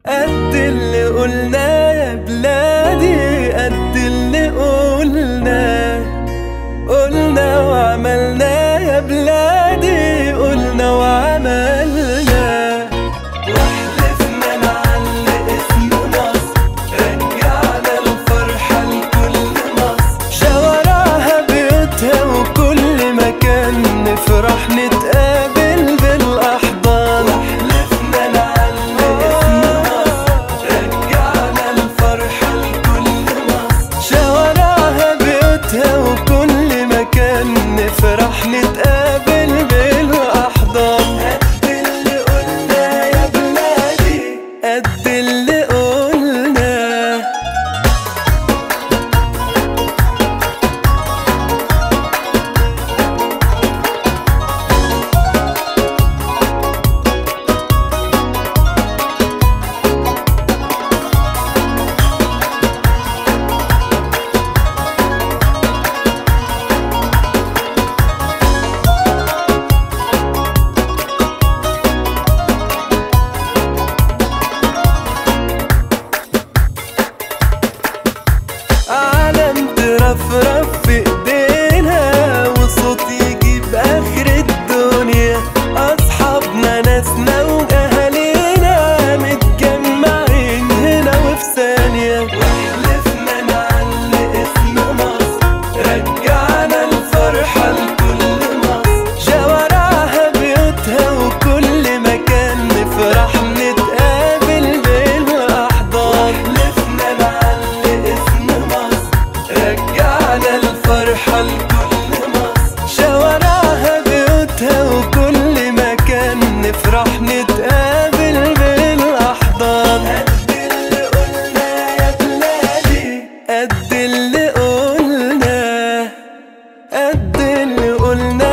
قد اللي قلنا يا بلادي، قد اللي قلنا وعملنا يا بلادي، قلنا وعملنا. وحلفنا نعلي اسم مصر، رجعنا الفرحة لكل مصر، شوارعها بيوتها وكل مكان نفرح نتقابل بالأحضان. وحلفنا نعلي اسم مصر، رجعنا الفرحة لكل مصر، شوارعها بيوتها وكل مكان نفرح نتقابل بالأحضان. قد اللي قلنا يا بلادي، قد اللي قلنا. عالم ترفرف في ايدينا، وصوت يجيب اخر الدنيا، اصحابنا ناسنا واهالينا متجمعين هنا وفي ثانية. وحلفنا نعلي اسم مصر، رجعنا الفرحة لكل مصر، شوارعها بيوتها وكل مكان نفرح نتقابل بالاحضان. حلفنا نعلي اسم مصر، رجعنا الفرحة لكل مصر، شوارعها بيوتها وكل مكان نفرح نتقابل بالأحضان. قد اللي قلنا يا بلادي، قد اللي قلنا، قد اللي قلنا